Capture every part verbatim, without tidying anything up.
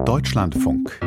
Deutschlandfunk.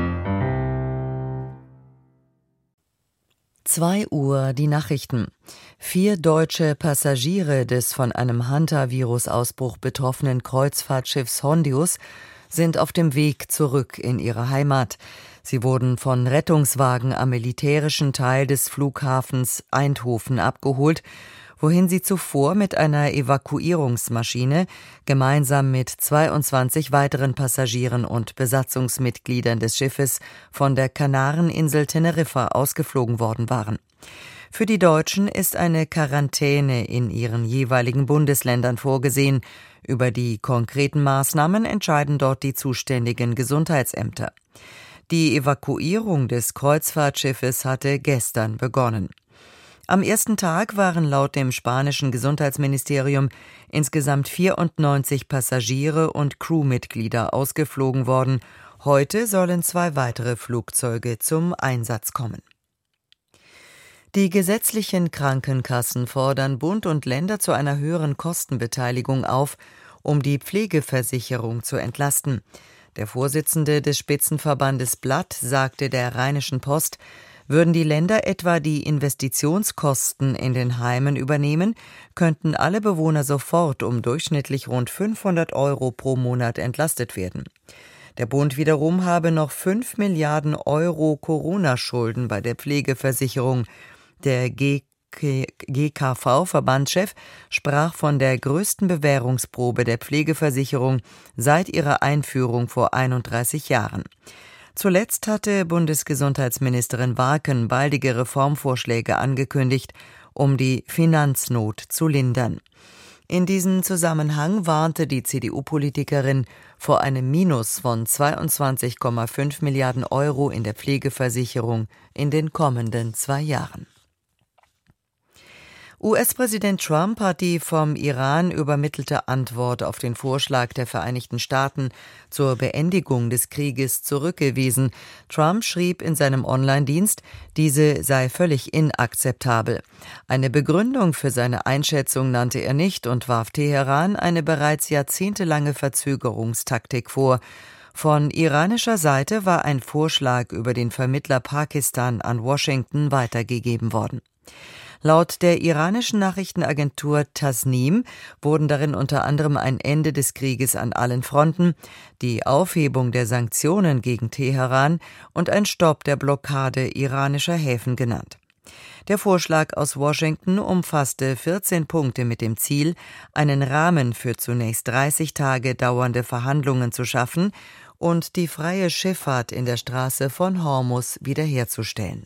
zwei Uhr die Nachrichten. Vier deutsche Passagiere des von einem Hantavirus-Ausbruch betroffenen Kreuzfahrtschiffs Hondius sind auf dem Weg zurück in ihre Heimat. Sie wurden von Rettungswagen am militärischen Teil des Flughafens Eindhoven abgeholt, wohin sie zuvor mit einer Evakuierungsmaschine gemeinsam mit zweiundzwanzig weiteren Passagieren und Besatzungsmitgliedern des Schiffes von der Kanareninsel Teneriffa ausgeflogen worden waren. Für die Deutschen ist eine Quarantäne in ihren jeweiligen Bundesländern vorgesehen. Über die konkreten Maßnahmen entscheiden dort die zuständigen Gesundheitsämter. Die Evakuierung des Kreuzfahrtschiffes hatte gestern begonnen. Am ersten Tag waren laut dem spanischen Gesundheitsministerium insgesamt vierundneunzig Passagiere und Crewmitglieder ausgeflogen worden. Heute sollen zwei weitere Flugzeuge zum Einsatz kommen. Die gesetzlichen Krankenkassen fordern Bund und Länder zu einer höheren Kostenbeteiligung auf, um die Pflegeversicherung zu entlasten. Der Vorsitzende des Spitzenverbandes Blatt sagte der Rheinischen Post, würden die Länder etwa die Investitionskosten in den Heimen übernehmen, könnten alle Bewohner sofort um durchschnittlich rund fünfhundert Euro pro Monat entlastet werden. Der Bund wiederum habe noch fünf Milliarden Euro Corona-Schulden bei der Pflegeversicherung. Der G K V-Verbandschef sprach von der größten Bewährungsprobe der Pflegeversicherung seit ihrer Einführung vor einunddreißig Jahren. Zuletzt hatte Bundesgesundheitsministerin Warken baldige Reformvorschläge angekündigt, um die Finanznot zu lindern. In diesem Zusammenhang warnte die C D U-Politikerin vor einem Minus von zweiundzwanzig Komma fünf Milliarden Euro in der Pflegeversicherung in den kommenden zwei Jahren. U S-Präsident Trump hat die vom Iran übermittelte Antwort auf den Vorschlag der Vereinigten Staaten zur Beendigung des Krieges zurückgewiesen. Trump schrieb in seinem Online-Dienst, diese sei völlig inakzeptabel. Eine Begründung für seine Einschätzung nannte er nicht und warf Teheran eine bereits jahrzehntelange Verzögerungstaktik vor. Von iranischer Seite war ein Vorschlag über den Vermittler Pakistan an Washington weitergegeben worden. Laut der iranischen Nachrichtenagentur Tasnim wurden darin unter anderem ein Ende des Krieges an allen Fronten, die Aufhebung der Sanktionen gegen Teheran und ein Stopp der Blockade iranischer Häfen genannt. Der Vorschlag aus Washington umfasste vierzehn Punkte mit dem Ziel, einen Rahmen für zunächst dreißig Tage dauernde Verhandlungen zu schaffen und die freie Schifffahrt in der Straße von Hormuz wiederherzustellen.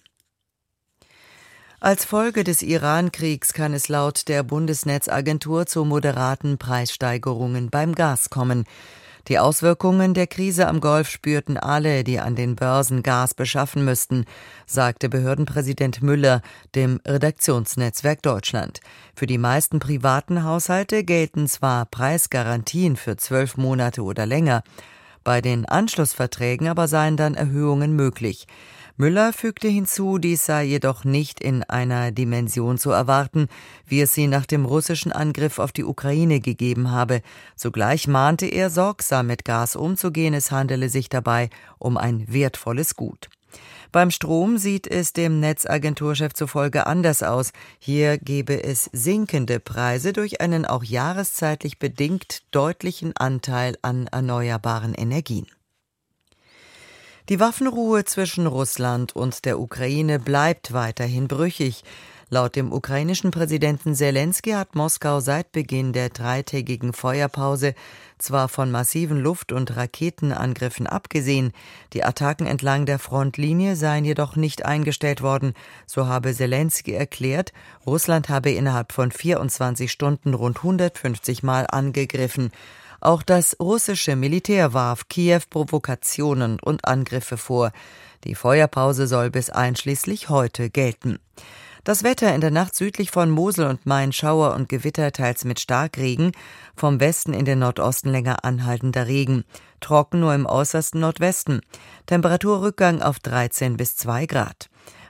Als Folge des Iran-Kriegs kann es laut der Bundesnetzagentur zu moderaten Preissteigerungen beim Gas kommen. Die Auswirkungen der Krise am Golf spürten alle, die an den Börsen Gas beschaffen müssten, sagte Behördenpräsident Müller dem Redaktionsnetzwerk Deutschland. Für die meisten privaten Haushalte gelten zwar Preisgarantien für zwölf Monate oder länger, bei den Anschlussverträgen aber seien dann Erhöhungen möglich. Müller fügte hinzu, dies sei jedoch nicht in einer Dimension zu erwarten, wie es sie nach dem russischen Angriff auf die Ukraine gegeben habe. Zugleich mahnte er, sorgsam mit Gas umzugehen, es handele sich dabei um ein wertvolles Gut. Beim Strom sieht es dem Netzagenturchef zufolge anders aus. Hier gebe es sinkende Preise durch einen auch jahreszeitlich bedingt deutlichen Anteil an erneuerbaren Energien. Die Waffenruhe zwischen Russland und der Ukraine bleibt weiterhin brüchig. Laut dem ukrainischen Präsidenten Selensky hat Moskau seit Beginn der dreitägigen Feuerpause zwar von massiven Luft- und Raketenangriffen abgesehen, die Attacken entlang der Frontlinie seien jedoch nicht eingestellt worden. So habe Selensky erklärt, Russland habe innerhalb von vierundzwanzig Stunden rund hundertfünfzig Mal angegriffen. Auch das russische Militär warf Kiew Provokationen und Angriffe vor. Die Feuerpause soll bis einschließlich heute gelten. Das Wetter in der Nacht südlich von Mosel und Main Schauer und Gewitter, teils mit Starkregen, vom Westen in den Nordosten länger anhaltender Regen. Trocken nur im äußersten Nordwesten. Temperaturrückgang auf dreizehn bis zwei Grad.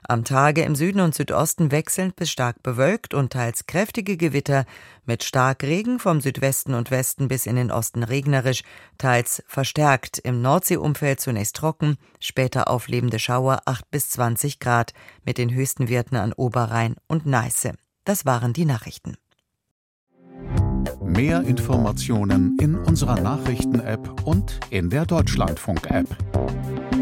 Am Tage im Süden und Südosten wechselnd bis stark bewölkt und teils kräftige Gewitter mit Starkregen vom Südwesten und Westen bis in den Osten regnerisch, teils verstärkt, im Nordseeumfeld zunächst trocken, später auflebende Schauer acht bis zwanzig Grad mit den höchsten Werten an Oberrhein und Neiße. Das waren die Nachrichten. Mehr Informationen in unserer Nachrichten-App und in der Deutschlandfunk-App.